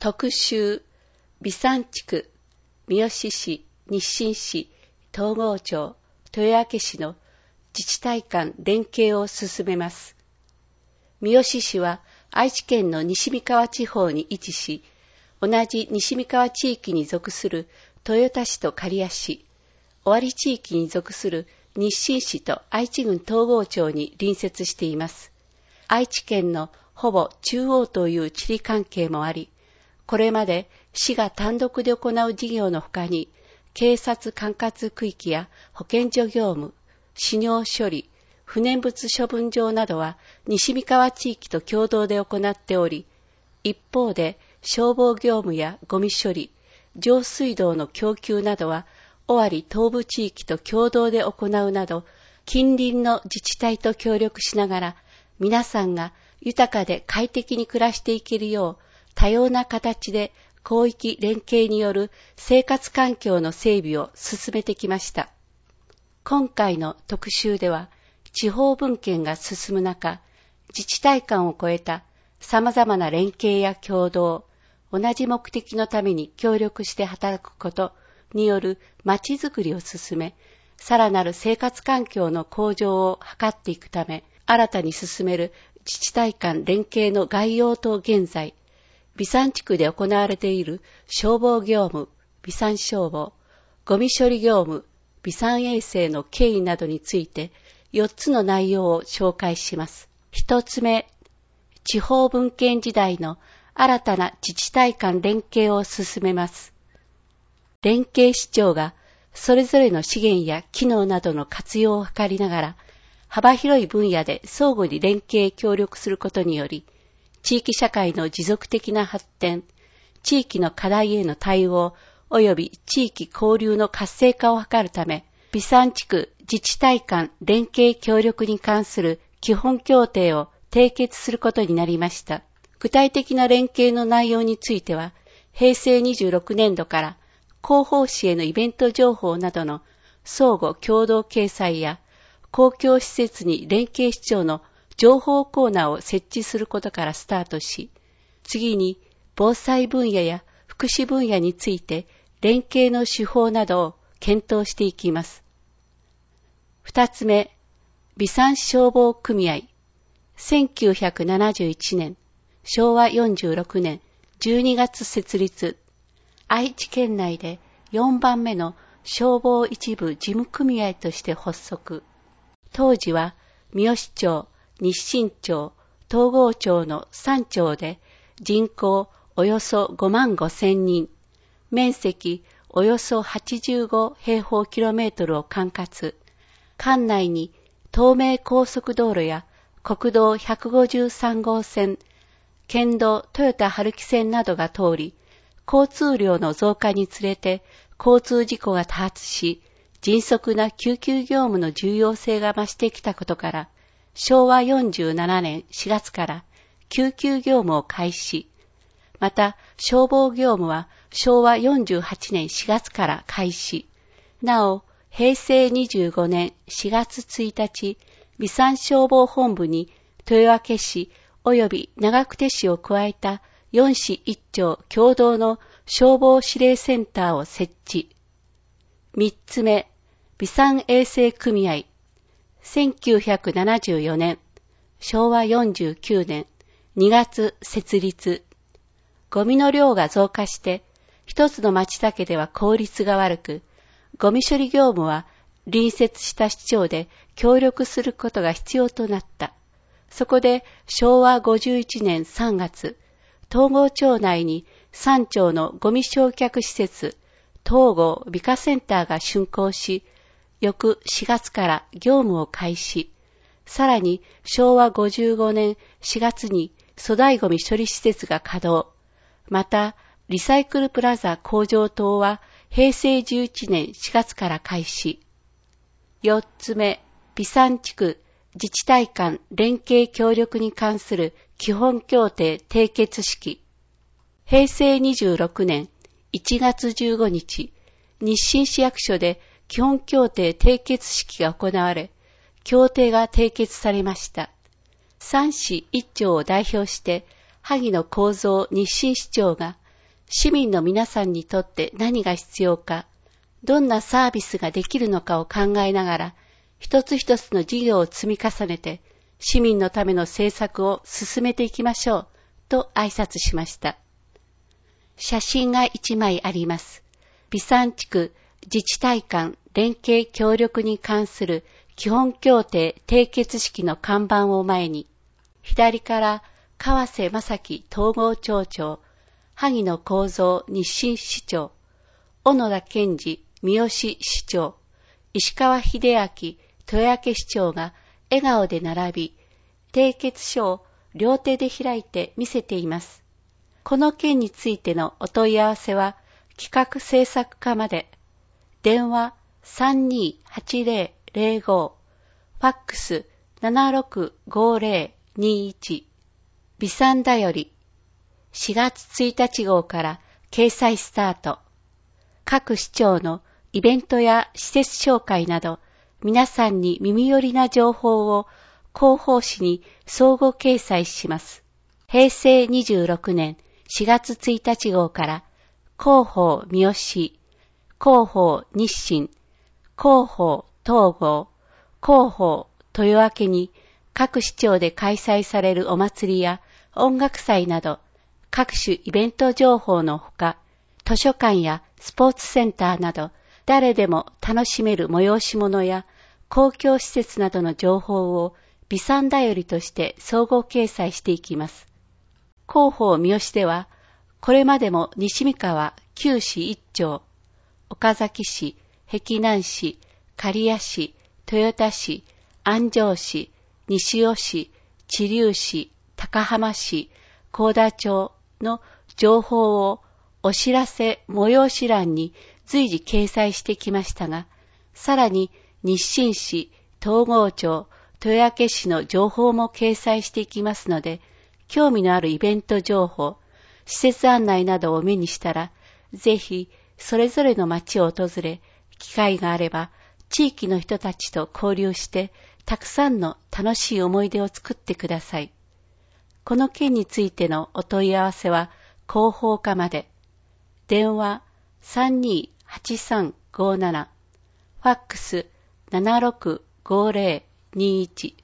特集、美山地区、三好市、日清市、東郷町、豊明市の自治体間連携を進めます。三好市は愛知県の西三河地方に位置し、同じ西三河地域に属する豊田市と刈谷市、尾張地域に属する日清市と愛知郡東郷町に隣接しています。愛知県のほぼ中央という地理関係もあり、これまで市が単独で行う事業のほかに、警察管轄区域や保健所業務、死尿処理、不燃物処分場などは西三河地域と共同で行っており、一方で消防業務やゴミ処理、上水道の供給などは尾張東部地域と共同で行うなど、近隣の自治体と協力しながら、皆さんが豊かで快適に暮らしていけるよう、多様な形で広域連携による生活環境の整備を進めてきました。今回の特集では、地方分権が進む中、自治体間を超えた様々な連携や協働、同じ目的のために協力して働くことによるまちづくりを進め、さらなる生活環境の向上を図っていくため、新たに進める自治体間連携の概要と現在、美山地区で行われている消防業務、美山消防、ゴミ処理業務、美山衛生の経緯などについて4つの内容を紹介します。1つ目、地方分権時代の新たな自治体間連携を進めます。連携市長がそれぞれの資源や機能などの活用を図りながら、幅広い分野で相互に連携協力することにより、地域社会の持続的な発展、地域の課題への対応、及び地域交流の活性化を図るため、美山地区自治体間連携協力に関する基本協定を締結することになりました。具体的な連携の内容については、平成26年度から広報誌へのイベント情報などの相互共同掲載や、公共施設に連携市長の情報コーナーを設置することからスタートし、次に防災分野や福祉分野について連携の手法などを検討していきます。二つ目、美山消防組合、1971年、昭和46年12月設立、愛知県内で4番目の消防一部事務組合として発足。当時は三好町、日清町、東郷町の3町で人口およそ5万5千人、面積およそ85平方キロメートルを管轄、管内に東名高速道路や国道153号線、県道豊田春木線などが通り、交通量の増加につれて交通事故が多発し、迅速な救急業務の重要性が増してきたことから、昭和47年4月から救急業務を開始。また、消防業務は昭和48年4月から開始。なお、平成25年4月1日、美山消防本部に豊明市及び長久手市を加えた4市1町共同の消防指令センターを設置。3つ目、美山衛生組合。1974年、昭和49年2月設立。ゴミの量が増加して、一つの町だけでは効率が悪く、ゴミ処理業務は隣接した市町で協力することが必要となった。そこで昭和51年3月、東郷町内に3町のゴミ焼却施設、東郷美化センターが竣工し、翌4月から業務を開始。さらに昭和55年4月に粗大ゴミ処理施設が稼働。また、リサイクルプラザ工場棟は平成11年4月から開始。4つ目、美山地区自治体間連携協力に関する基本協定締結式。平成26年1月15日、日清市役所で基本協定締結式が行われ、協定が締結されました。3市1町を代表して、萩野公造日清市長が市民の皆さんにとって何が必要か、どんなサービスができるのかを考えながら、一つ一つの事業を積み重ねて、市民のための政策を進めていきましょう、と挨拶しました。写真が1枚あります。美山地区自治体間連携協力に関する基本協定締結式の看板を前に、左から川瀬正樹統合町長、萩野幸三日清市長、小野田健二三好市長、石川秀明豊明市長が笑顔で並び、締結書を両手で開いて見せています。この件についてのお問い合わせは企画制作課まで。電話 328005、ファックス765021。美山だより4月1日号から掲載スタート。各市町のイベントや施設紹介など、皆さんに耳寄りな情報を広報誌に相互掲載します。平成26年4月1日号から広報三好、広報日清、広報東郷、広報豊明に各市町で開催されるお祭りや音楽祭など各種イベント情報のほか、図書館やスポーツセンターなど誰でも楽しめる催し物や公共施設などの情報を美山だよりとして総合掲載していきます。広報三好では、これまでも西三河9市1町、岡崎市、碧南市、刈谷市、豊田市、安城市、西尾市、知立市、高浜市、幸田町の情報をお知らせ催し欄に随時掲載してきましたが、さらに日清市、東郷町、豊明市の情報も掲載していきますので、興味のあるイベント情報、施設案内などを目にしたら、ぜひそれぞれの町を訪れ、機会があれば地域の人たちと交流して、たくさんの楽しい思い出を作ってください。この件についてのお問い合わせは広報課まで。電話 328357、ファックス765021。